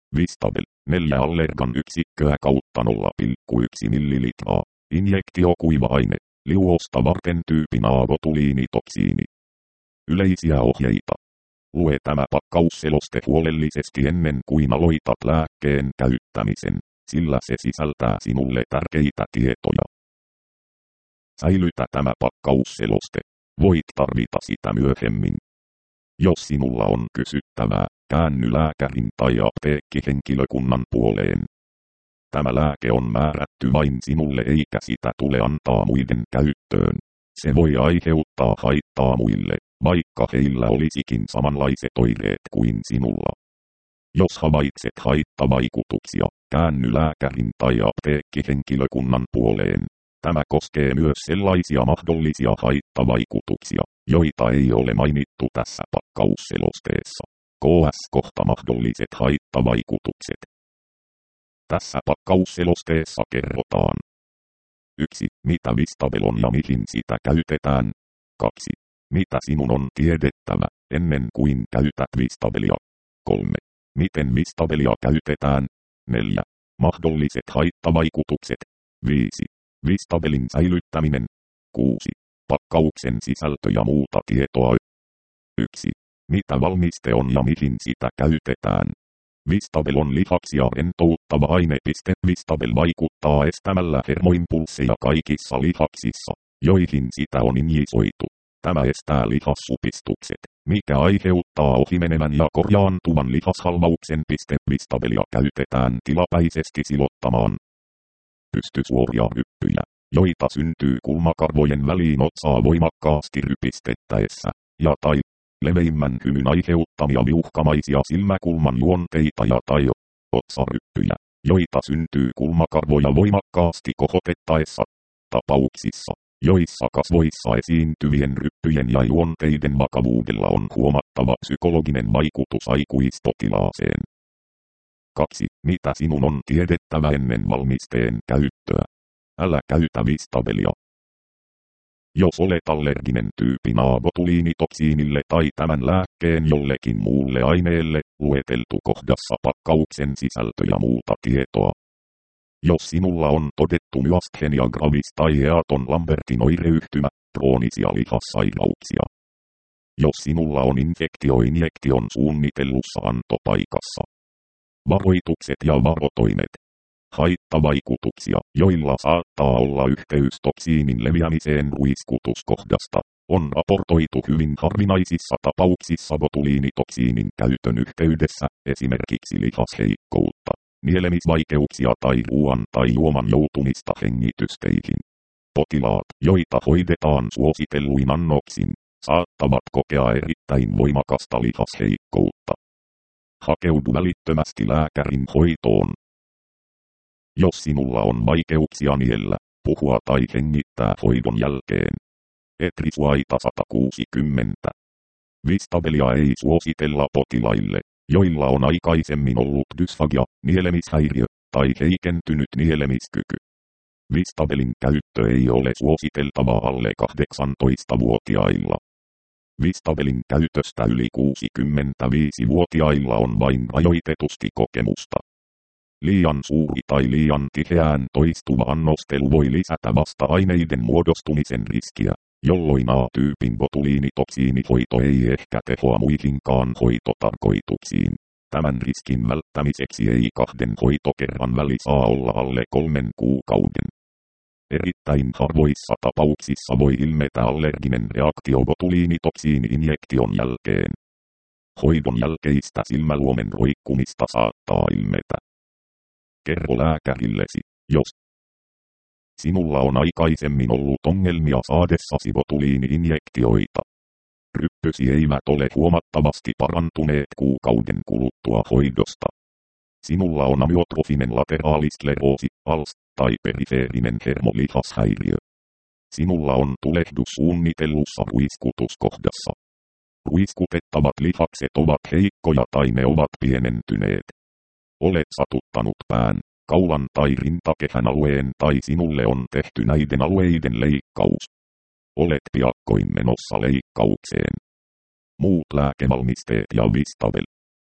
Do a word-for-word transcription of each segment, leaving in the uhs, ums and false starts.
Vistabel, neljä allergan yksikköä kautta nolla pilkku yksi millilitraa. Injektio kuiva-aine, liuosta varten tyypin A-botuliinitoksiini. Yleisiä ohjeita. Lue tämä pakkausseloste huolellisesti ennen kuin aloitat lääkkeen käyttämisen, sillä se sisältää sinulle tärkeitä tietoja. Säilytä tämä pakkausseloste. Voit tarvita sitä myöhemmin. Jos sinulla on kysyttävää, käänny lääkärin tai apteekkihenkilökunnan puoleen. Tämä lääke on määrätty vain sinulle eikä sitä tule antaa muiden käyttöön. Se voi aiheuttaa haittaa muille, vaikka heillä olisikin samanlaiset oireet kuin sinulla. Jos havaitset haittavaikutuksia, käänny lääkärin tai apteekkihenkilökunnan puoleen. Tämä koskee myös sellaisia mahdollisia haittavaikutuksia, joita ei ole mainittu tässä pakkausselosteessa. K S kohta mahdolliset haittavaikutukset. Tässä pakkausselosteessa kerrotaan. yksi. Mitä Vistabel on ja mihin sitä käytetään. kaksi. Mitä sinun on tiedettävä, ennen kuin käytät Vistabelia. kolme. Miten Vistabelia käytetään. neljä. Mahdolliset haittavaikutukset. viisi. Vistabelin säilyttäminen. kuusi. Pakkauksen sisältö ja muuta tietoa. yksi. Mitä valmiste on ja mihin sitä käytetään. Vistabel on lihaksia rentouttava aine. Vistabel vaikuttaa estämällä hermoimpulsseja kaikissa lihaksissa, joihin sitä on injisoitu. Tämä estää lihassupistukset, mikä aiheuttaa ohimenevän ja korjaantuvan lihashalvauksen. Vistabelia käytetään tilapäisesti silottamaan pystysuoria ryppyjä, joita syntyy kulmakarvojen väliin otsaa voimakkaasti rypistettäessä, ja tai leveimmän hymyn aiheuttamia liuhkamaisia silmäkulman juonteita ja tai otsaryppyjä, joita syntyy kulmakarvoja voimakkaasti kohotettaessa. Tapauksissa, joissa kasvoissa esiintyvien ryppyjen ja juonteiden vakavuudella on huomattava psykologinen vaikutus aikuispotilaaseen. kaksi. Mitä sinun on tiedettävä ennen valmisteen käyttöä? Älä käytä Vistabelia. Jos olet allerginen tyypin A-botuliinitoksiinille tai tämän lääkkeen jollekin muulle aineelle, lueteltu kohdassa pakkauksen sisältö ja muuta tietoa. Jos sinulla on todettu myasthenia gravis tai Eaton Lambertin oireyhtymä, kroonisia lihassairauksia. Jos sinulla on infektio injektion suunnitellussa antopaikassa. Varoitukset ja varotoimet. Haittavaikutuksia, joilla saattaa olla yhteys toksiinin leviämiseen ruiskutuskohdasta, on raportoitu hyvin harvinaisissa tapauksissa botuliinitoksiinin käytön yhteydessä, esimerkiksi lihasheikkoutta, nielemisvaikeuksia tai ruoan tai juoman joutumista hengitysteihin. Potilaat, joita hoidetaan suositelluin annoksin, saattavat kokea erittäin voimakasta lihasheikkoutta. Hakeudu välittömästi lääkärin hoitoon. Jos sinulla on vaikeuksia niellä, puhua tai hengittää hoidon jälkeen. Etrisuaita sata kuusikymmentä. Vistabelia ei suositella potilaille, joilla on aikaisemmin ollut dysfagia, nielemishäiriö tai heikentynyt nielemiskyky. Vistabelin käyttö ei ole suositeltavaa alle kahdeksantoistavuotiailla. Vistabelin käytöstä yli kuusikymmentäviisivuotiailla on vain rajoitetusti kokemusta. Liian suuri tai liian tiheään toistuva annostelu voi lisätä vasta-aineiden muodostumisen riskiä, jolloin A-tyypin botuliinitoksiinihoito ei ehkä tehoa muihinkaan hoitotarkoituksiin. Tämän riskin välttämiseksi ei kahden hoitokerran väli saa olla alle kolmen kuukauden. Erittäin harvoissa tapauksissa voi ilmetä allerginen reaktio botuliinitoksiini-injektion jälkeen. Hoidon jälkeistä silmäluomen roikkumista saattaa ilmetä. Kerro lääkärillesi, jos sinulla on aikaisemmin ollut ongelmia saadessasi botuliini-injektioita. Ryppysi eivät ole huomattavasti parantuneet kuukauden kuluttua hoidosta. Sinulla on amyotrofinen lateraaliskleroosi, A L S, tai perifeerinen hermolihashäiriö. Sinulla on tulehdus suunnitellussa ruiskutuskohdassa. Ruiskutettavat lihakset ovat heikkoja tai ne ovat pienentyneet. Olet satuttanut pään, kaulan tai rintakehän alueen tai sinulle on tehty näiden alueiden leikkaus. Olet piakkoin menossa leikkaukseen. Muut lääkevalmisteet ja Vistabel.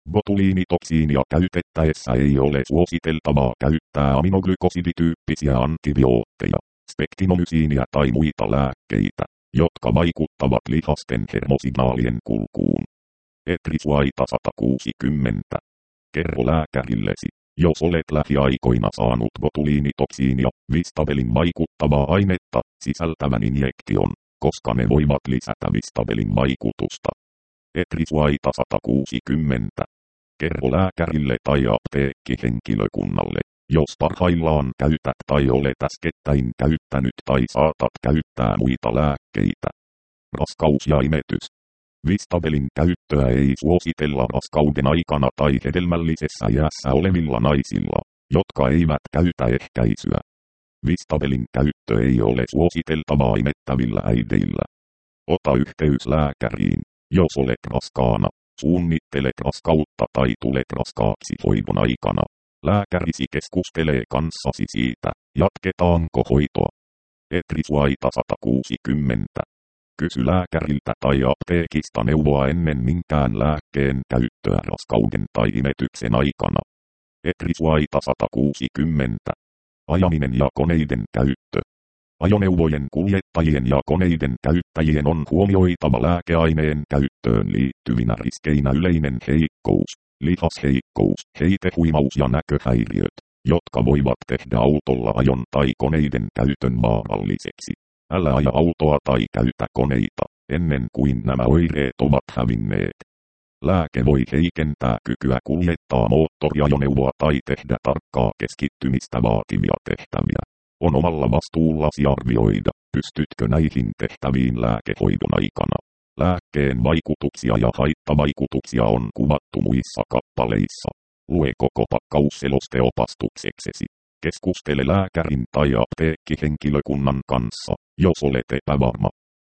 Botuliinitoksiinia käytettäessä ei ole suositeltavaa käyttää aminoglykosidityyppisiä antibiootteja, spektinomysiiniä tai muita lääkkeitä, jotka vaikuttavat lihasten hermosignaalien kulkuun. Etrisuaita sata kuusikymmentä. Kerro lääkärillesi, jos olet lähiaikoina saanut botuliinitoksiinia, Vistavelin vaikuttavaa ainetta, sisältävän injektion, koska ne voivat lisätä Vistavelin vaikutusta. Etrisuaita sata kuusikymmentä. Kerro lääkärille tai apteekkihenkilökunnalle, jos parhaillaan käytät tai olet äskettäin käyttänyt tai saatat käyttää muita lääkkeitä. Raskaus ja imetys. Vistavelin käyttöä ei suositella raskauden aikana tai hedelmällisessä iässä olevilla naisilla, jotka eivät käytä ehkäisyä. Vistavelin käyttö ei ole suositeltavaa imettävillä äideillä. Ota yhteys lääkäriin, jos olet raskaana, suunnittelet raskautta tai tulet raskaaksi hoidon aikana. Lääkärisi keskustelee kanssasi siitä, jatketaanko hoitoa. Etrisuaita sata kuusikymmentä. Kysy lääkäriltä tai apteekista neuvoa ennen minkään lääkkeen käyttöä raskauden tai imetyksen aikana. Etrisuaita sata kuusikymmentä. Ajaminen ja koneiden käyttö. Ajoneuvojen kuljettajien ja koneiden käyttäjien on huomioitava lääkeaineen käyttöön liittyvinä riskeinä yleinen heikkous, lihasheikkous, heitehuimaus ja näköhäiriöt, jotka voivat tehdä autolla ajon tai koneiden käytön vaaralliseksi. Älä aja autoa tai käytä koneita, ennen kuin nämä oireet ovat hävinneet. Lääke voi heikentää kykyä kuljettaa moottoriajoneuvoa tai tehdä tarkkaa keskittymistä vaativia tehtäviä. On omalla vastuullasi arvioida, pystytkö näihin tehtäviin lääkehoidon aikana. Lääkkeen vaikutuksia ja haittavaikutuksia on kuvattu muissa kappaleissa. Lue koko pakkausseloste opastukseksesi. Keskustele lääkärin tai apteekkihenkilökunnan kanssa, jos olet epävarma.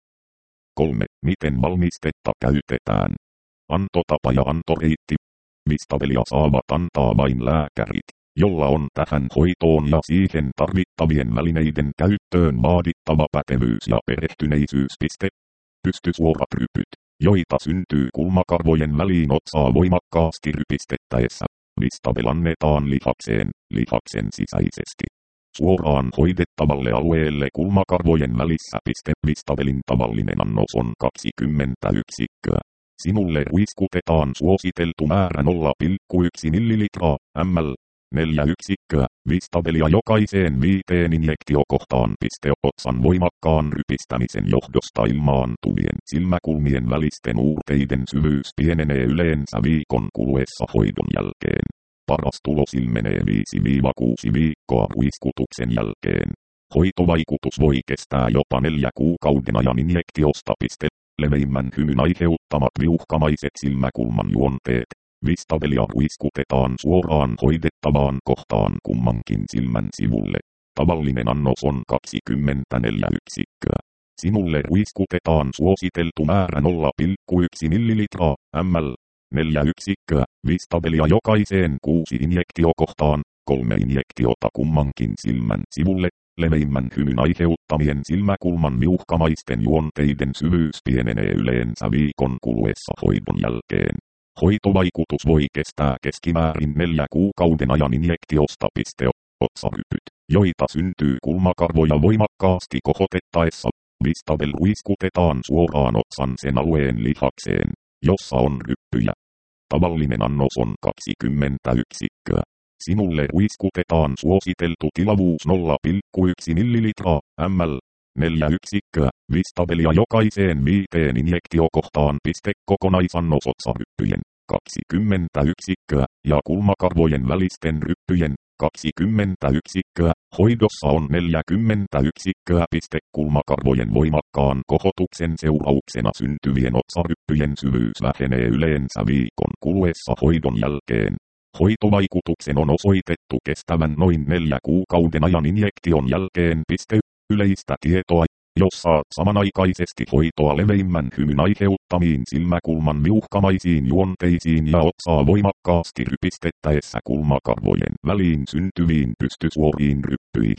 kolme. Miten valmistetta käytetään? Antotapa ja antoreitti. Vistavelia saavat antaa vain lääkärit, jolla on tähän hoitoon ja siihen tarvittavien välineiden käyttöön vaadittava pätevyys ja perehtyneisyys. Pystysuorat rypyt, joita syntyy kulmakarvojen väliin otsaa voimakkaasti rypistettäessä. Vistavel annetaan lihakseen, lihaksen sisäisesti. Suoraan hoidettavalle alueelle kulmakarvojen välissä. Vistavelin tavallinen annos on kaksikymmentä yksikköä. Sinulle ruiskutetaan suositeltu määrä nolla pilkku yksi millilitraa, ml, neljä yksikköä, Vistavelia jokaiseen viiteen injektiokohtaan. Otsan voimakkaan rypistämisen johdosta ilmaantuvien silmäkulmien välisten uurteiden syvyys pienenee yleensä viikon kuluessa hoidon jälkeen. Paras tulos ilmenee viisi kuusi viikkoa ruiskutuksen jälkeen. Hoitovaikutus voi kestää jopa neljä kuukauden ajan injektiosta. Leveimmän hymyn aiheuttamat viuhkamaiset silmäkulman juonteet. Vistavelia ruiskutetaan suoraan hoidettavaan kohtaan kummankin silmän sivulle. Tavallinen annos on kaksikymmentäneljä yksikköä. Sinulle ruiskutetaan suositeltu määrä nolla pilkku yksi millilitraa, ml, neljä yksikköä, Vistavelia jokaiseen kuusi injektiokohtaan, kolme injektiota kummankin silmän sivulle. Leveimmän hymyn aiheuttamien silmäkulman viuhkamaisten juonteiden syvyys pienenee yleensä viikon kuluessa hoidon jälkeen. Hoitovaikutus voi kestää keskimäärin neljä kuukauden ajan injektiosta. Otsarypyt, joita syntyy kulmakarvoja voimakkaasti kohotettaessa. Vistavel ruiskutetaan suoraan otsan sen alueen lihakseen, jossa on ryppyjä. Tavallinen annos on kaksikymmentä yksikköä. Sinulle ruiskutetaan suositeltu tilavuus nolla pilkku yksi millilitraa, ml, neljä yksikköä, Vistavelia jokaiseen viiteen injektiokohtaan. Kokonaisannos otsaryppyjen, kaksikymmentä yksikköä, ja kulmakarvojen välisten ryppyjen, kaksikymmentä yksikköä, hoidossa on neljäkymmentä yksikköä. Kulmakarvojen voimakkaan kohotuksen seurauksena syntyvien otsaryppyjen syvyys vähenee yleensä viikon kuluessa hoidon jälkeen. Hoitovaikutuksen on osoitettu kestävän noin neljä kuukauden ajan injektion jälkeen. Yleistä tietoa, jos saat samanaikaisesti hoitoa leveimmän hymyn aiheuttamiin silmäkulman viuhkamaisiin juonteisiin ja otsaa voimakkaasti rypistettäessä kulmakarvojen väliin syntyviin pystysuoriin ryppyihin.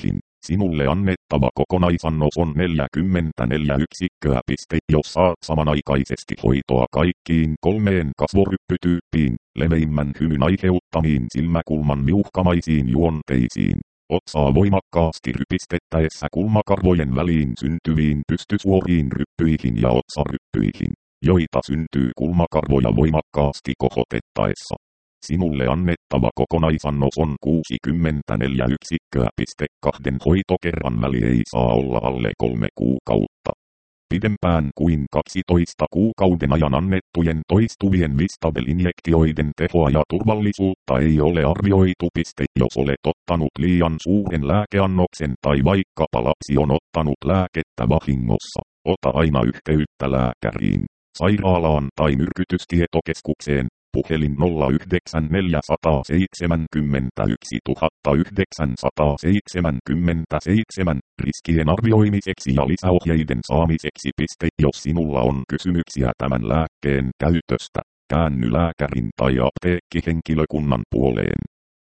Sinulle annettava kokonaisannos on neljäkymmentäneljä yksikköä. Piste. Jos saat samanaikaisesti hoitoa kaikkiin kolmeen kasvoryppytyyppiin, leveimmän hymyn aiheuttamiin silmäkulman miuhkamaisiin juonteisiin, otsaa voimakkaasti rypistettäessä kulmakarvojen väliin syntyviin pystysuoriin ryppyihin ja otsaryppyihin, joita syntyy kulmakarvoja voimakkaasti kohotettaessa, sinulle annettava kokonaisannos on kuusikymmentäneljä yksikköä. Kahden hoitokerran väli ei saa olla alle kolme kuukautta. Pidempään kuin kaksitoista kuukauden ajan annettujen toistuvien Vistabel-injektioiden tehoa ja turvallisuutta ei ole arvioitu. Jos olet ottanut liian suuren lääkeannoksen tai vaikkapa lapsi on ottanut lääkettä vahingossa, ota aina yhteyttä lääkäriin, sairaalaan tai myrkytystietokeskukseen. Puhelin nolla yhdeksän neljä seitsemän yksi yhdeksän seitsemän seitsemän riskien arvioimiseksi ja lisäohjeiden saamiseksi. Jos sinulla on kysymyksiä tämän lääkkeen käytöstä, käänny lääkärin tai apteekkihenkilökunnan puoleen.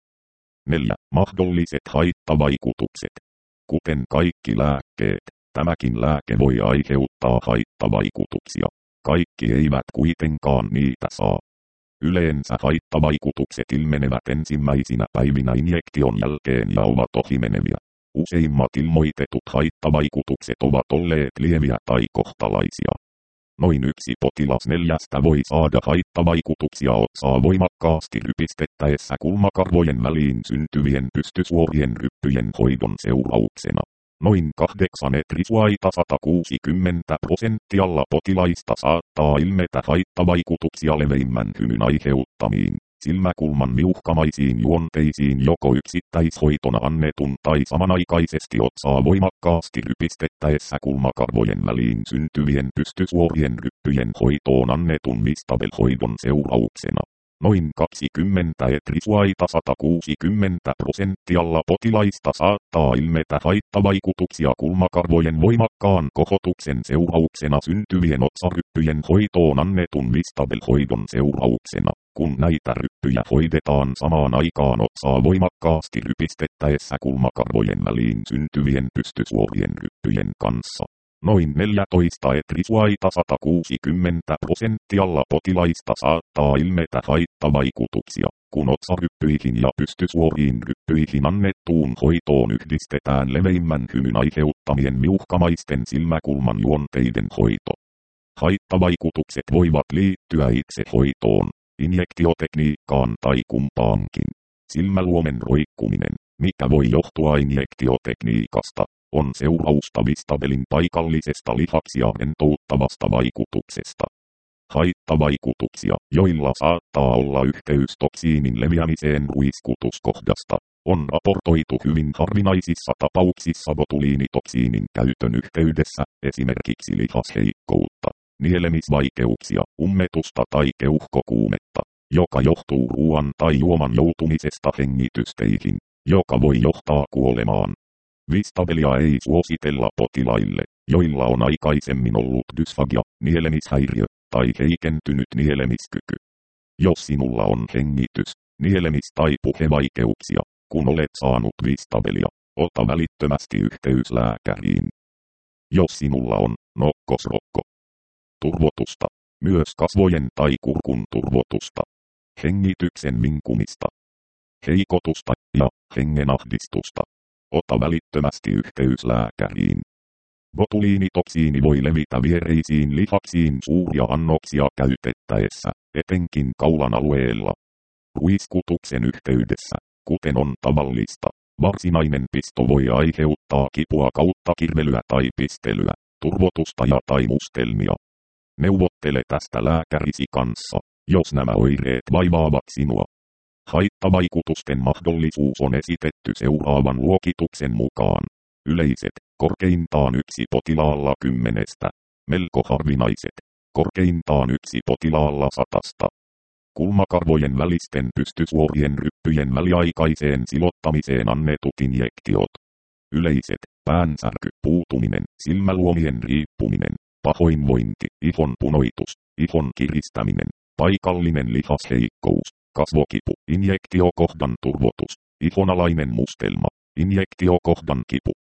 neljä. Mahdolliset haittavaikutukset. Kuten kaikki lääkkeet, tämäkin lääke voi aiheuttaa haittavaikutuksia. Kaikki eivät kuitenkaan niitä saa. Yleensä haittavaikutukset ilmenevät ensimmäisinä päivinä injektion jälkeen ja ovat ohimeneviä. Useimmat ilmoitetut haittavaikutukset ovat olleet lieviä tai kohtalaisia. Noin yksi potilas neljästä voi saada haittavaikutuksia otsaa voimakkaasti rypistettäessä kulmakarvojen väliin syntyvien pystysuorien ryppyjen hoidon seurauksena. Noin kahdeksan etrisuaita sata kuusikymmentä prosenttialla potilaista saattaa ilmetä haittavaikutuksia leveimmän hymyn aiheuttamiin silmäkulman miuhkamaisiin juonteisiin joko yksittäishoitona annetun tai samanaikaisesti otsaa voimakkaasti rypistettäessä kulmakarvojen väliin syntyvien pystysuorien ryppyjen hoitoon annetun Vistabel-hoidon seurauksena. Noin kaksikymmentä etrisuaita sata kuusikymmentä prosenttialla potilaista saattaa ilmetä haittavaikutuksia kulmakarvojen voimakkaan kohotuksen seurauksena syntyvien otsaryppyjen hoitoon annetun Vistabel-hoidon seurauksena, kun näitä ryppyjä hoidetaan samaan aikaan otsaa voimakkaasti rypistettäessä kulmakarvojen väliin syntyvien pystysuorien ryppyjen kanssa. Noin neljätoista etrisuaita sata kuusikymmentä prosenttialla potilaista saattaa ilmetä haittavaikutuksia, kun otsaryppyihin ja pystysuoriin ryppyihin annettuun hoitoon yhdistetään leveimmän hymyn aiheuttamien miuhkamaisten silmäkulman juonteiden hoito. Haittavaikutukset voivat liittyä itse hoitoon, injektiotekniikkaan tai kumpaankin. Silmäluomen roikkuminen, mikä voi johtua injektiotekniikasta, on seurausta Vistabelin paikallisesta lihaksia rentouttavasta vaikutuksesta. Haittavaikutuksia, joilla saattaa olla yhteys toksiinin leviämiseen ruiskutuskohdasta, on raportoitu hyvin harvinaisissa tapauksissa botuliinitoksiinin käytön yhteydessä, esimerkiksi lihasheikkoutta, nielemisvaikeuksia, ummetusta tai keuhkokuumetta, joka johtuu ruoan tai juoman joutumisesta hengitysteihin, joka voi johtaa kuolemaan. Vistabelia ei suositella potilaille, joilla on aikaisemmin ollut dysfagia, nielemishäiriö tai heikentynyt nielemiskyky. Jos sinulla on hengitys, nielemis- tai puhevaikeuksia, kun olet saanut Vistabelia, ota välittömästi yhteys lääkäriin. Jos sinulla on nokkosrokko, turvotusta, myös kasvojen tai kurkun turvotusta, hengityksen vinkumista, heikotusta ja hengenahdistusta, ota välittömästi yhteys lääkäriin. Botuliinitoksiini voi levitä viereisiin lihaksiin suuria annoksia käytettäessä, etenkin kaulan alueella. Ruiskutuksen yhteydessä, kuten on tavallista, varsinainen pisto voi aiheuttaa kipua kautta kirvelyä tai pistelyä, turvotusta ja tai mustelmia. Neuvottele tästä lääkärisi kanssa, jos nämä oireet vaivaavat sinua. Haittavaikutusten mahdollisuus on esitetty seuraavan luokituksen mukaan. Yleiset, korkeintaan yksi potilaalla kymmenestä. Melko harvinaiset, korkeintaan yksi potilaalla satasta. Kulmakarvojen välisten pystysuorien ryppyjen väliaikaiseen silottamiseen annetut injektiot. Yleiset, päänsärky, puutuminen, silmäluomien riippuminen, pahoinvointi, ihon punoitus, ihon kiristäminen, paikallinen lihasheikkous, kasvokipu, injektiokohdan turvotus, ihonalainen mustelma, injektiokohdan kipu,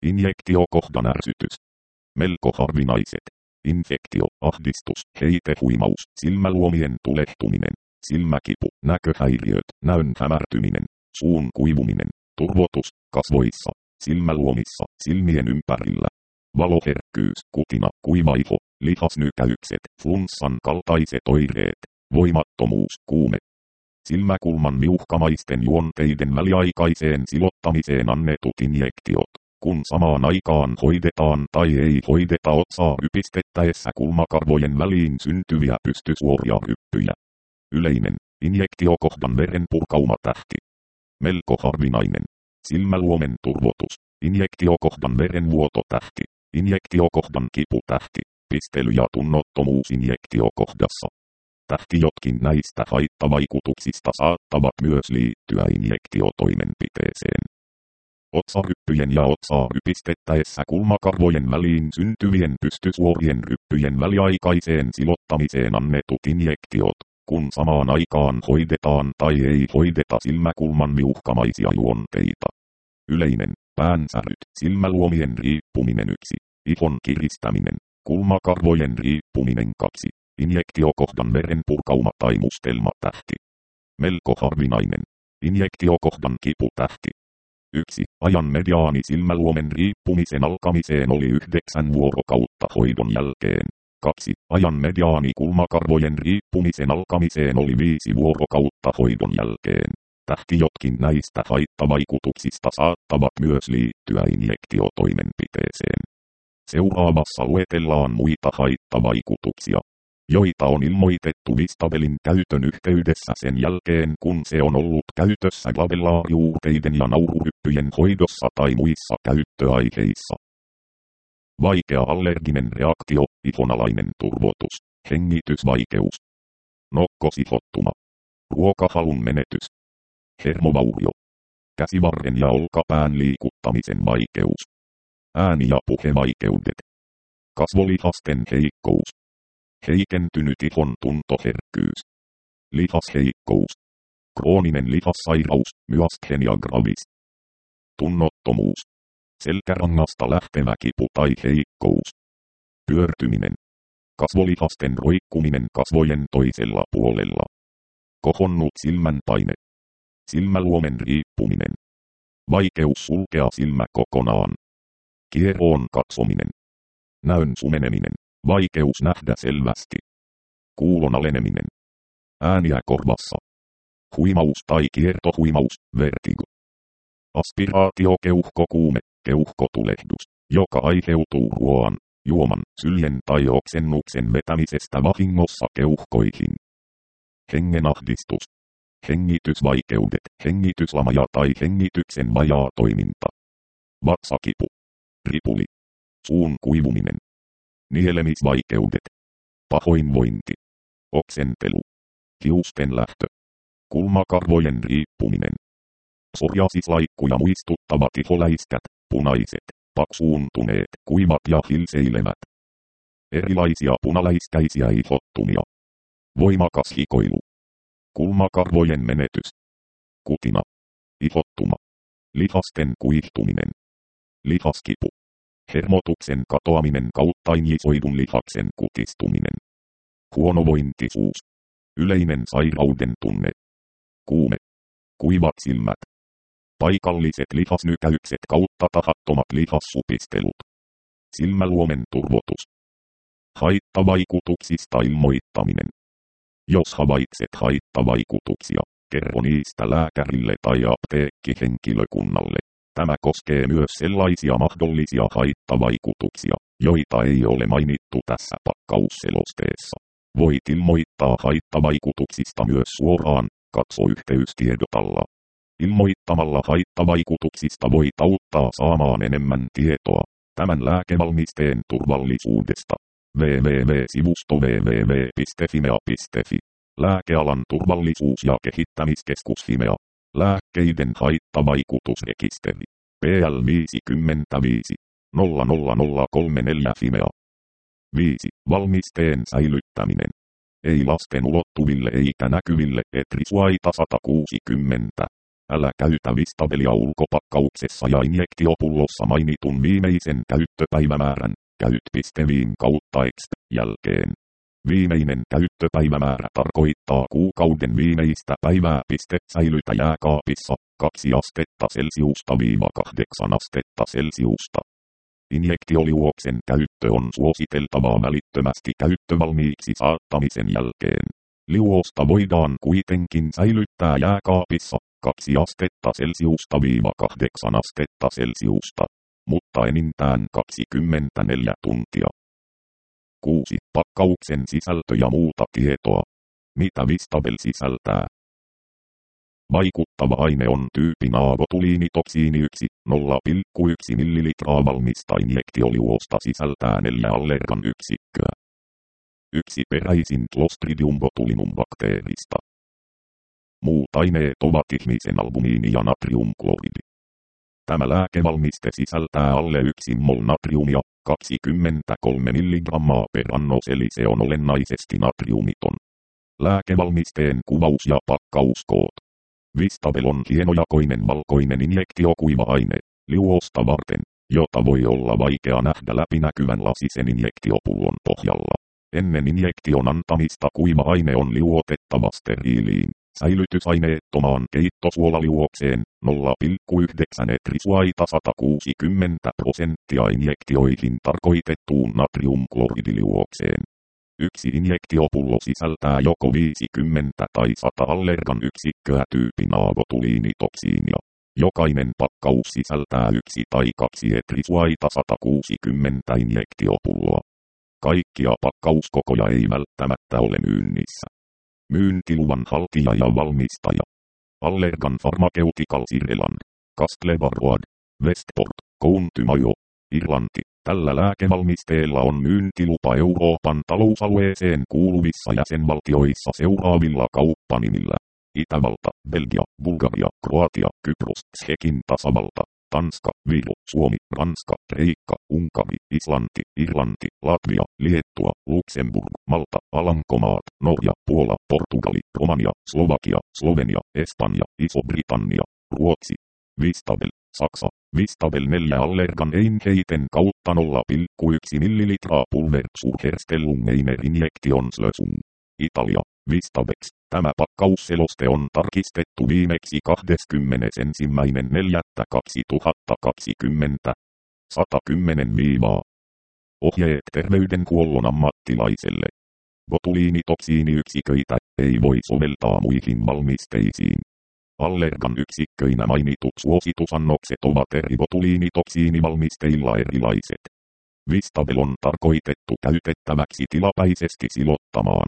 Injektiokohdan ärsytys. Melko harvinaiset. Infektio, ahdistus, heitehuimaus, silmäluomien tulehtuminen, silmäkipu, näköhäiriöt, näön hämärtyminen, suun kuivuminen, turvotus, kasvoissa, silmäluomissa, silmien ympärillä, valoherkkyys, kutina, kuiva iho, lihasnykäykset, flunssan kaltaiset oireet, voimattomuus, kuume. Silmäkulman miuhkamaisten juonteiden väliaikaiseen silottamiseen annetut injektiot, kun samaan aikaan hoidetaan tai ei hoideta otsaa rypistettäessä kulmakarvojen väliin syntyviä pystysuoria ryppyjä. Yleinen, injektiokohdan verenpurkaumatähti. Melko harvinainen. Silmäluomen turvotus, injektiokohdan verenvuototähti, injektiokohdan kiputähti, pistely- ja tunnottomuus injektiokohdassa. Tähti jotkin näistä haittavaikutuksista saattavat myös liittyä injektiotoimenpiteeseen. Otsaryppyjen ja otsaa rypistettäessä kulmakarvojen väliin syntyvien pystysuorien ryppyjen väliaikaiseen silottamiseen annetut injektiot, kun samaan aikaan hoidetaan tai ei hoideta silmäkulman miuhkamaisia juonteita. Yleinen, päänsäryt, silmäluomien riippuminen yksi, ihon kiristäminen, kulmakarvojen riippuminen kaksi, injektiokohdan verenpurkauma tai mustelmatähti. Melko harvinainen, injektiokohdan kiputähti. yksi. Ajan mediaani silmäluomen riippumisen alkamiseen oli yhdeksän vuorokautta hoidon jälkeen. kaksi. Ajan mediaani kulmakarvojen riippumisen alkamiseen oli viisi vuorokautta hoidon jälkeen. Tähti jotkin näistä haittavaikutuksista saattavat myös liittyä injektiotoimenpiteeseen. Seuraavassa luetellaan muita haittavaikutuksia, joita on ilmoitettu Vistabelin käytön yhteydessä sen jälkeen, kun se on ollut käytössä glabellarjuurteiden ja naururyppyjen hoidossa tai muissa käyttöaiheissa. Vaikea allerginen reaktio, ihonalainen turvotus, hengitysvaikeus, nokkosihottuma, ruokahalun menetys, hermovaurio, käsivarren ja olkapään liikuttamisen vaikeus, ääni- ja puhevaikeudet, kasvolihasten heikkous, heikentynyt ihon tuntoherkkyys, lihasheikkous, krooninen lihassairaus, myasthenia gravis, tunnottomuus, selkärangasta lähtevä kipu tai heikkous, pyörtyminen, kasvolihasten roikkuminen kasvojen toisella puolella, kohonnut silmänpaine, silmäluomen riippuminen, vaikeus sulkea silmä kokonaan, kieroon katsominen, näön sumeneminen, vaikeus nähdä selvästi, kuulon aleneminen, ääniä korvassa, huimaus tai kiertohuimaus, vertigo, aspiraatiokeuhkokuume, keuhkotulehdus, joka aiheutuu ruoan, juoman, syljen tai oksennuksen vetämisestä vahingossa keuhkoihin, hengenahdistus, hengitysvaikeudet, hengityslama tai hengityksen vajaa toiminta, vatsakipu, ripuli, suun kuivuminen, nielemisvaikeudet, pahoinvointi, oksentelu, hiusten lähtö, kulmakarvojen riippuminen, psoriasislaikkuja muistuttavat iholäiskät, punaiset, paksuuntuneet, kuivat ja hilseilevät, erilaisia punaläiskäisiä ihottumia, voimakas hikoilu, kulmakarvojen menetys, kutina, ihottuma, lihasten kuihtuminen, lihaskipu, hermotuksen katoaminen kautta injisoidun lihaksen kutistuminen, huonovointisuus, yleinen sairauden tunne, kuume, kuivat silmät, paikalliset lihasnykäykset kautta tahattomat lihassupistelut, silmäluomen turvotus, haittavaikutuksista ilmoittaminen. Jos havaitset haittavaikutuksia, kerro niistä lääkärille tai apteekkihenkilökunnalle. Tämä koskee myös sellaisia mahdollisia haittavaikutuksia, joita ei ole mainittu tässä pakkausselosteessa. Voit ilmoittaa haittavaikutuksista myös suoraan, katso yhteystiedotalla. Ilmoittamalla haittavaikutuksista voit auttaa saamaan enemmän tietoa tämän lääkevalmisteen turvallisuudesta. double-u double-u double-u piste sivusto double-u double-u double-u piste fimea piste fi. Lääkealan turvallisuus- ja kehittämiskeskus Fimea. Lääkkeiden haittavaikutusrekisteri. P L viisikymmentäviisi nolla nolla nolla kolme neljä Fimea. viisi. Valmisteen säilyttäminen. Ei lasten ulottuville eikä näkyville. Etrisuaita sata kuusikymmentä. Älä käytä Vistabelia ulkopakkauksessa ja injektiopullossa mainitun viimeisen käyttöpäivämäärän, käyt.viim kautta exp jälkeen. Viimeinen käyttöpäivämäärä tarkoittaa kuukauden viimeistä päivää. Säilytä jääkaapissa kaksi astetta Celsiusta viiva kahdeksan astetta Celsiusta. Injektioliuoksen käyttö on suositeltavaa välittömästi käyttövalmiiksi saattamisen jälkeen. Liuosta voidaan kuitenkin säilyttää jääkaapissa kaksi astetta Celsiusta viiva kahdeksan astetta Celsiusta, mutta enintään kaksikymmentäneljä tuntia. kuusi. Pakkauksen sisältö ja muuta tietoa. Mitä Vistabel sisältää? Vaikuttava aine on tyypin abotuliinitoksiini yksi, nolla pilkku yksi millilitraa valmista injektioliuosta sisältää neljä allergan yksikköä. Yksi peräisin Clostridium botulinum bakteerista. Muut aineet ovat ihmisen albumiini ja natriumkloridi. Tämä lääkevalmiste sisältää alle yksi mol natriumia, kaksikymmentäkolme milligrammaa per annos, eli se on olennaisesti natriumiton. Lääkevalmisteen kuvaus ja pakkauskoot. Vistabel on hienojakoinen valkoinen injektiokuiva-aine, liuosta varten, jota voi olla vaikea nähdä läpinäkyvän lasisen injektiopullon pohjalla. Ennen injektion antamista kuiva-aine on liuotettava steriiliin, säilytysaineettomaan keittosuolaliuokseen, nolla pilkku yhdeksän etrisuaita sata kuusikymmentä prosenttia injektioihin tarkoitettuun natriumkloridiliuokseen. Yksi injektiopullo sisältää joko viisikymmentä tai sata allergan yksikköä tyypin abotuliinitoksiinia. Jokainen pakkaus sisältää yksi tai kaksi etrisuaita sata kuusikymmentä injektiopulloa. Kaikkia pakkauskokoja ei välttämättä ole myynnissä. Myyntiluvan haltija ja valmistaja. Allergan Pharmaceuticals Ireland. Castle Road. Westport, County Mayo, Irlanti. Tällä lääkevalmisteella on myyntilupa Euroopan talousalueeseen kuuluvissa jäsenvaltioissa seuraavilla kauppanimillä: Itävalta, Belgia, Bulgaria, Kroatia, Kypros, Tšekin tasavalta, Tanska, Viro, Suomi, Ranska, Kreikka, Unkari, Islanti, Irlanti, Latvia, Liettua, Luxemburg, Malta, Alankomaat, Norja, Puola, Portugali, Romania, Slovakia, Slovenia, Espanja, Iso-Britannia, Ruotsi. Vistabel, Saksa. Vistabel neljä allergan einheiten kautta nolla pilkku yksi millilitraa pulver zur Herstellung einer Injektionslösung. Italia. Vistabex. Tämä pakkausseloste on tarkistettu viimeksi kahdeskymmenesensimmäinen neljättä kaksituhattakaksikymmentä. sata kymmenen viivaa. Ohjeet terveydenhuollon ammattilaiselle. Botuliinitoksiiniyksiköitä ei voi soveltaa muihin valmisteisiin. Allergan yksikköinä mainitut suositusannokset ovat eri botuliinitoksiinivalmisteilla erilaiset. Vistabel on tarkoitettu käytettäväksi tilapäisesti silottamaan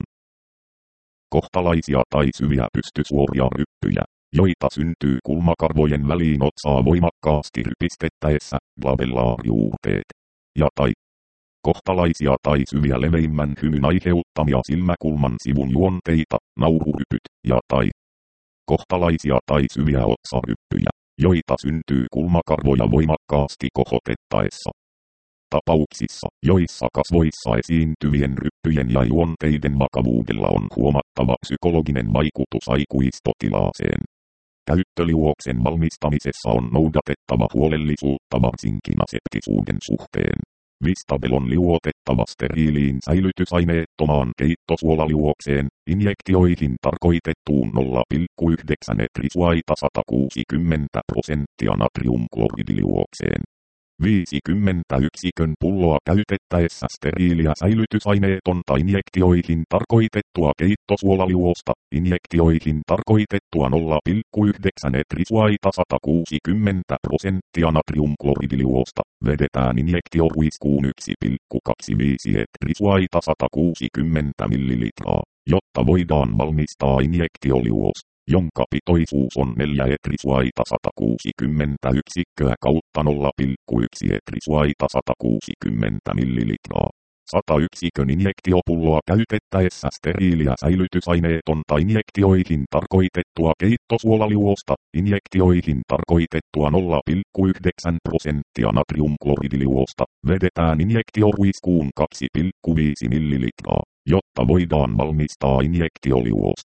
kohtalaisia tai syviä pystysuoria ryppyjä, joita syntyy kulmakarvojen väliin otsaa voimakkaasti rypistettäessä, glabellaariuurteet, ja tai kohtalaisia tai syviä leveimmän hymyn aiheuttamia silmäkulman sivun juonteita, naururypyt, ja tai kohtalaisia tai syviä otsaryppyjä, joita syntyy kulmakarvoja voimakkaasti kohotettaessa. Tapauksissa, joissa kasvoissa esiintyvien ryppyjen ja juonteiden vakavuudella on huomattava psykologinen vaikutus aikuispotilaaseen. Käyttöliuoksen valmistamisessa on noudatettava huolellisuutta varsinkin aseptisuuden suhteen. Vistabel on liuotettava steriiliin säilytysaineettomaan keittosuolaliuokseen, injektioihin tarkoitettuun nolla pilkku yhdeksän etrisuaita sata kuusikymmentä prosenttia natriumkloridiliuokseen. viisikymmentä yksikön pulloa käytettäessä steriiliä säilytysaineetonta injektioihin tarkoitettua keittosuolaliuosta, injektioihin tarkoitettua nolla pilkku yhdeksän etrisuaita sata kuusikymmentä prosenttia natriumkloridiliuosta, vedetään injektioruiskuun yksi pilkku kaksikymmentäviisi etrisuaita sata kuusikymmentä millilitraa, jotta voidaan valmistaa injektioliuos, jonka pitoisuus on neljä etrisuaita sata kuusikymmentä yksikköä kautta nolla pilkku yksi etrisuaita sata kuusikymmentä millilitraa. sata yksikön injektiopulloa käytettäessä steriiliä säilytysaineetonta injektioihin tarkoitettua keittosuolaliuosta, injektioihin tarkoitettua nolla pilkku yhdeksän prosenttia natriumkloridiliuosta, vedetään injektioruiskuun kaksi pilkku viisi millilitraa, jotta voidaan valmistaa injektioliuos,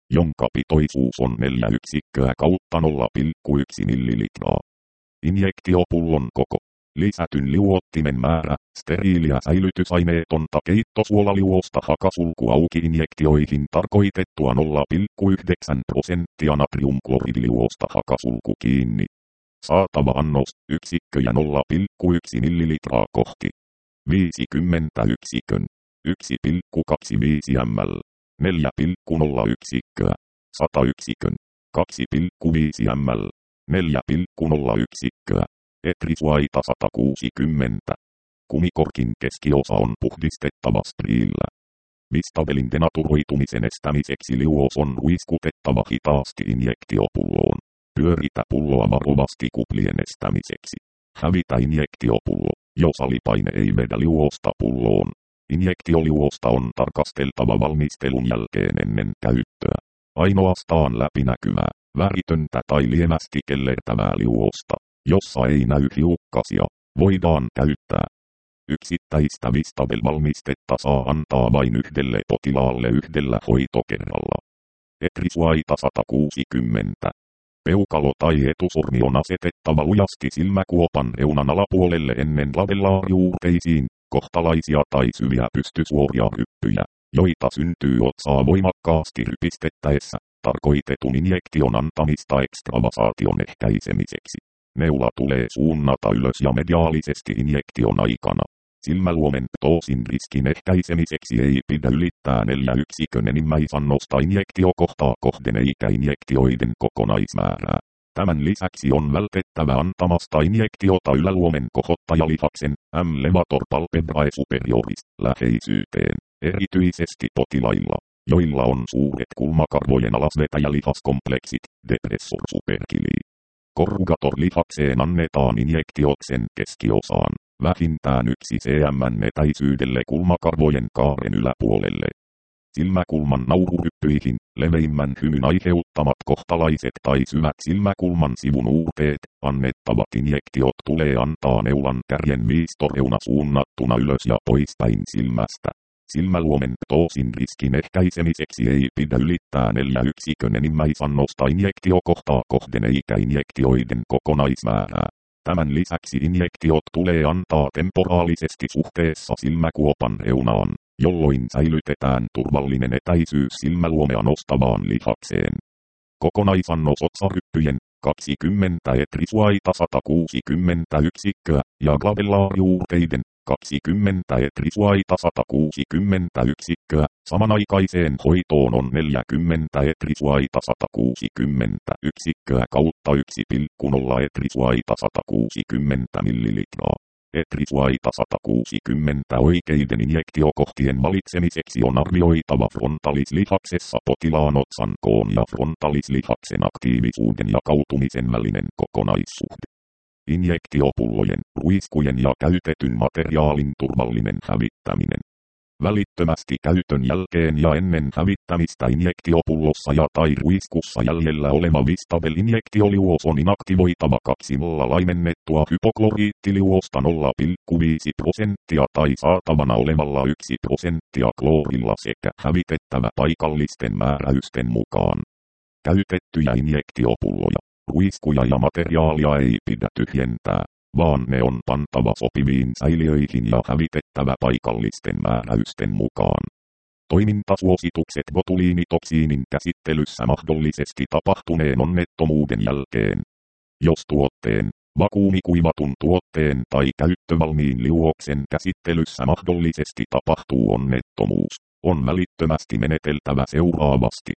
jonka pitoisuus on neljä yksikköä kautta nolla pilkku yksi millilitraa. Injektiopullon koko. Lisätyn liuottimen määrä, steriiliä säilytysaineetonta keittosuolaliuosta hakasulku auki injektioihin tarkoitettua nolla pilkku yhdeksän prosenttia natriumkloridiliuosta hakasulku kiinni. Saatava annos, yksikköjä nolla pilkku yksi millilitraa kohti. viisikymmentä yksikön. yksi pilkku kaksikymmentäviisi millilitraa. neljä pilkku nolla yksikköä. sata yksikön. kaksi pilkku viisi millilitraa. neljä pilkku nolla yksikköä. Etrisuaita sata kuusikymmentä. Kumikorkin keskiosa on puhdistettava striillä. Vistabelin denaturoitumisen estämiseksi liuos on ruiskutettava hitaasti injektiopulloon. Pyöritä pulloa varovasti kuplien estämiseksi. Hävitä injektiopullo, jos alipaine ei vedä liuosta pulloon. Injektioliuosta on tarkasteltava valmistelun jälkeen ennen käyttöä. Ainoastaan läpinäkyvää, väritöntä tai lievästi kellertävää liuosta, jossa ei näy hiukkasia, voidaan käyttää. Yksittäistä Vistabel-valmistetta saa antaa vain yhdelle potilaalle yhdellä hoitokerralla. Etrisuaita sata kuusikymmentä. Peukalo tai etusormi on asetettava lujasti silmäkuopan reunan alapuolelle ennen labellaarijuurteisiin, kohtalaisia tai syviä pystysuoria ryppyjä, joita syntyy otsaa voimakkaasti rypistettäessä, tarkoitetun injektion antamista ekstravasaation ehkäisemiseksi. Neula tulee suunnata ylös ja mediaalisesti injektion aikana. Silmäluomen ptoosin riskin ehkäisemiseksi ei pidä ylittää neljä yksikön enimmäisannosta injektiokohtaa kohden eikä injektioiden kokonaismäärää. Tämän lisäksi on vältettävä antamasta injektiota yläluomen kohottajalihaksen M. levator palpebrae superioris läheisyyteen, erityisesti potilailla, joilla on suuret kulmakarvojen alasvetäjälihaskompleksit, depressor supercilii. Korrugator-lihakseen annetaan injektiot sen keskiosaan, vähintään yksi cm etäisyydelle kulmakarvojen kaaren yläpuolelle. Silmäkulman naururyppyihin, leveimmän hymyn aiheuttamat kohtalaiset tai syvät silmäkulman sivun uurteet, annettavat injektiot tulee antaa neulan kärjen viistoreuna suunnattuna ylös ja poispäin silmästä. Silmäluomen ptoosin riskin ehkäisemiseksi ei pidä ylittää neljä yksikön enimmäisannosta injektiokohtaa kohden eikä injektioiden kokonaismäärää. Tämän lisäksi injektiot tulee antaa temporaalisesti suhteessa silmäkuopan reunaan, jolloin säilytetään turvallinen etäisyys silmäluomea nostavaan lihakseen. Kokonaisannos otsaryppyjen kaksikymmentä etrisuaita sata kuusikymmentä yksikköä ja glabellaarijuurteiden kaksikymmentä etrisuaita sata kuusikymmentä yksikköä, samanaikaiseen hoitoon on neljäkymmentä etrisuaita sata kuusikymmentä yksikköä kautta yksi pilkku nolla etrisuaita sata kuusikymmentä millilitraa. Etrisuaita sata kuusikymmentä oikeiden injektiokohtien valitsemiseksi on arvioitava frontalislihaksessa potilaan otsan koon ja frontalislihaksen aktiivisuuden jakautumisen välinen kokonaissuhde. Injektiopullojen, ruiskujen ja käytetyn materiaalin turvallinen hävittäminen. Välittömästi käytön jälkeen ja ennen hävittämistä injektiopullossa ja tai ruiskussa jäljellä oleva Vistabel-injektioliuos on inaktivoitava kaksi nolla laimennettua hypokloriittiliuosta nolla pilkku viisi prosenttia tai saatavana olevalla yksi prosenttia kloorilla sekä hävitettävä paikallisten määräysten mukaan. Käytettyjä injektiopulloja, ruiskuja ja materiaalia ei pidä tyhjentää, vaan ne on pantava sopiviin säiliöihin ja hävitettävä paikallisten määräysten mukaan. Toimintasuositukset botuliinitoksiinin käsittelyssä mahdollisesti tapahtuneen onnettomuuden jälkeen. Jos tuotteen, vakuumikuivatun tuotteen tai käyttövalmiin liuoksen käsittelyssä mahdollisesti tapahtuu onnettomuus, on välittömästi meneteltävä seuraavasti.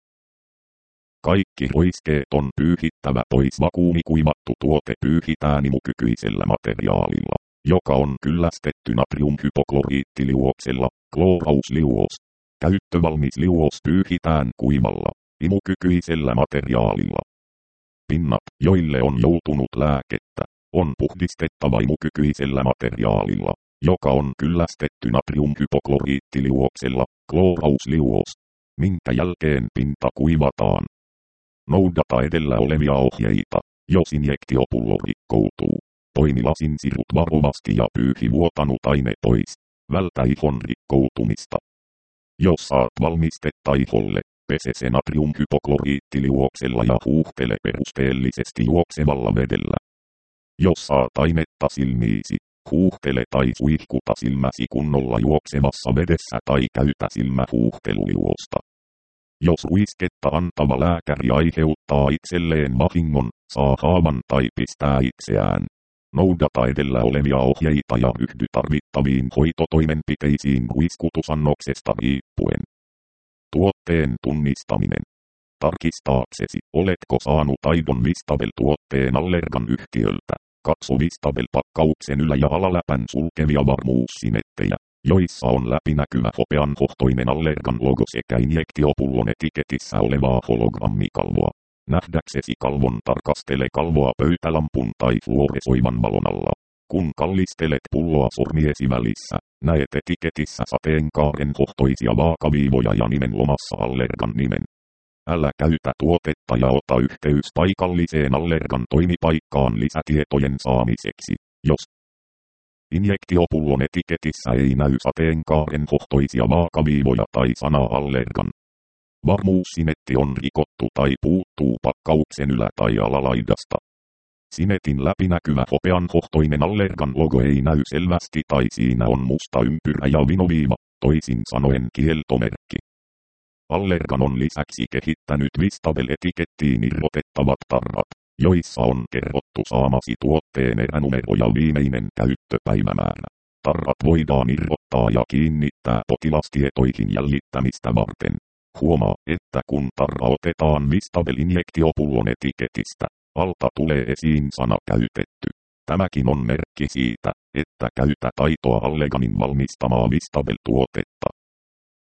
Kaikki roiskeet on pyyhittävä pois. Vakuumikuivattu tuote pyyhitään imukykyisellä materiaalilla, joka on kyllästetty natriumhypokloriittiliuoksella, kloorausliuos. Käyttövalmis liuos pyyhitään kuivalla, imukykyisellä materiaalilla. Pinnat, joille on joutunut lääkettä, on puhdistettava imukykyisellä materiaalilla, joka on kyllästetty natriumhypokloriittiliuoksella, kloorausliuos, minkä jälkeen pinta kuivataan. Noudata edellä olevia ohjeita, jos injektiopullo rikkoutuu. Poimi lasinsirut varovasti ja pyyhi vuotanut aine pois. Vältä ihon rikkoutumista. Jos saat valmistetta iholle, Pese se natriumhypokloriittiliuoksella ja huuhtele perusteellisesti juoksevalla vedellä. Jos saa taimetta silmiisi, huuhtele tai suihkuta silmäsi kunnolla juoksevassa vedessä tai käytä silmähuuhteluliuosta. Jos ruisketta antava lääkäri aiheuttaa itselleen vahingon, saa haavan tai pistää itseään. Noudata edellä olevia ohjeita ja ryhdy tarvittaviin hoitotoimenpiteisiin ruiskutusannoksesta riippuen. Tuotteen tunnistaminen. Tarkistaaksesi, oletko saanut aidon Vistabel-tuotteen Allergan yhtiöltä. Katso Vistabel-pakkauksen ylä- ja alaläpän sulkevia varmuussinettejä, joissa on läpinäkyvä hopeanhohtoinen Allergan logo sekä injektiopullon etiketissä olevaa hologrammikalvoa. Nähdäksesi kalvon, tarkastele kalvoa pöytälampun tai fluoresoivan valon alla. Kun kallistelet pulloa sormiesi välissä, näet etiketissä sateenkaaren hohtoisia vaakaviivoja ja nimen lomassa Allergan nimen. Älä käytä tuotetta ja ota yhteys paikalliseen Allergan toimipaikkaan lisätietojen saamiseksi, jos injektiopullon etiketissä ei näy sateenkaaren hohtoisia vaakaviivoja tai sana Allergan. Varmuussinetti on rikottu tai puuttuu pakkauksen ylä- tai alalaidasta. Sinetin läpinäkyvä hopeanhohtoinen Allergan logo ei näy selvästi tai siinä on musta ympyrä ja vinoviiva, toisin sanoen kieltomerkki. Allergan on lisäksi kehittänyt Vistabel-etikettiin irrotettavat tarrat, joissa on kerrottu saamasi tuotteen eränumero ja viimeinen käyttöpäivämäärä. Tarrat voidaan irrottaa ja kiinnittää potilastietoihin jäljittämistä varten. Huomaa, että kun tarra otetaan Vistabel-injektiopullon etiketistä, alta tulee esiin sana käytetty. Tämäkin on merkki siitä, että käytä taitoa Allerganin valmistamaa Vistabel-tuotetta.